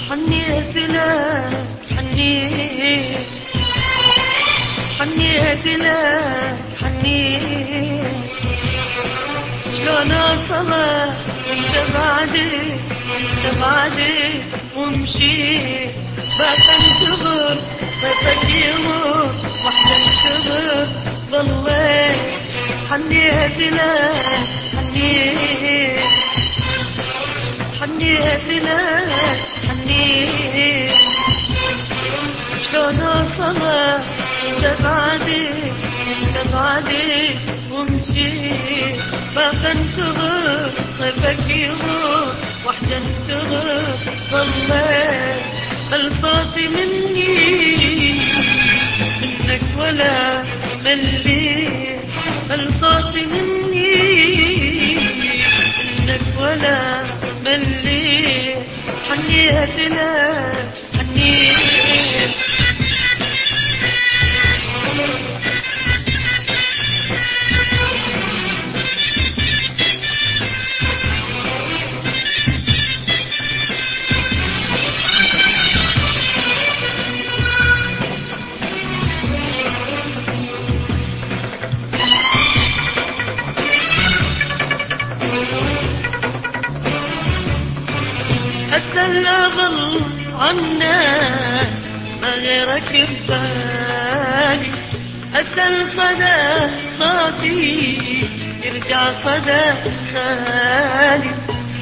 حنيت لك حنيت، حنيت لك حنيت، شلون اوصلك وانت بعدي، انت بعدي ومشيت، بس انتظر بسك يمر وحدة انتظر ضليت. حنيت لك حنيت، حنيت لك حنيت، شلون اوصلك انت بعدي، انت بعدي ومشيت، باقي انتظر طيفك يمر وحدة انتظر ضليت. بل صوتي مني منك ولا مليت، بل صوتي مني منك ولا مليت. حنيت لك حنيت، هسه اللي ظل عنك ما غيرك ببالي، هسه الصدى صوتي يرجع صدى خالي،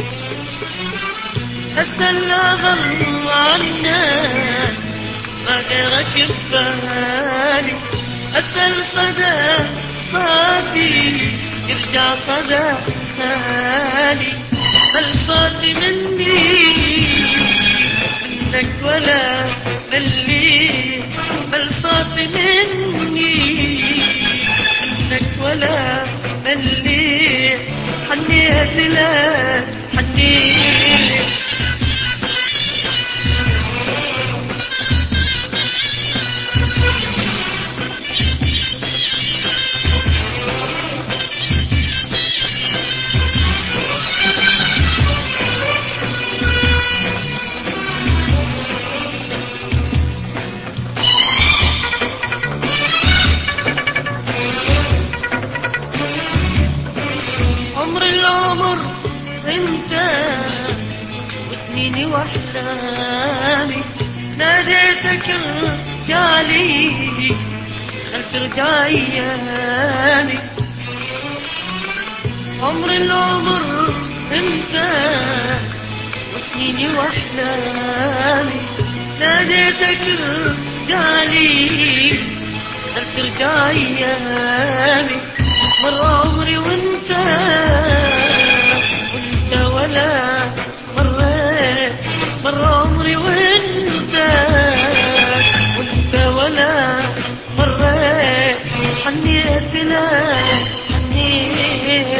هسه اللي ظل عنك ما غيرك ببالي، هسه الصدى صوتي يرجع صدى خالي. بل صوتي مني منك ولا ملي، بل صوتي مني منك ولا ملي. حنيت لك حنيت، عمر العمر انت وسنيني واحلامي، ناديتك رجالي هل ترجع ايامي. عمر العمر انت وسنيني واحلامي، ناديتك رجالي هل ترجع ايامي. مر عمري وانت ولا مريت، مر عمري وانت ولا مريت. حنيت لك حنيت،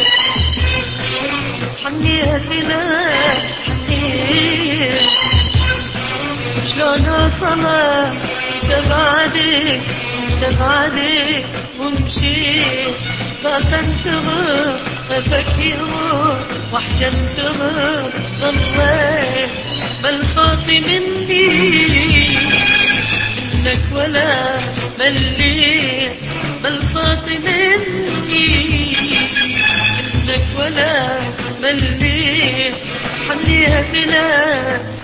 حنيت لك حنيت، شلون اوصلك انت بعدي، انت بعدي ومشيت، بس انتظر طيفك يمر وحدة انتظر ضليت. بل صوتي مني منك ولا مليت، بل صوتي مني منك ولا مليت. حنيت لك